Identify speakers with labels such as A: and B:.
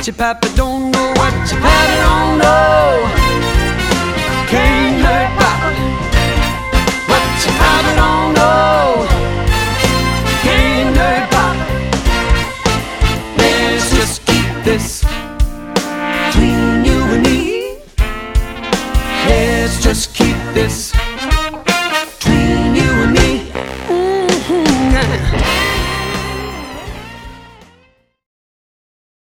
A: What your papa don't know, what your papa don't know, can't hurt papa. What your papa don't know, can't hurt papa. Let's just keep this between you and me. Let's just keep this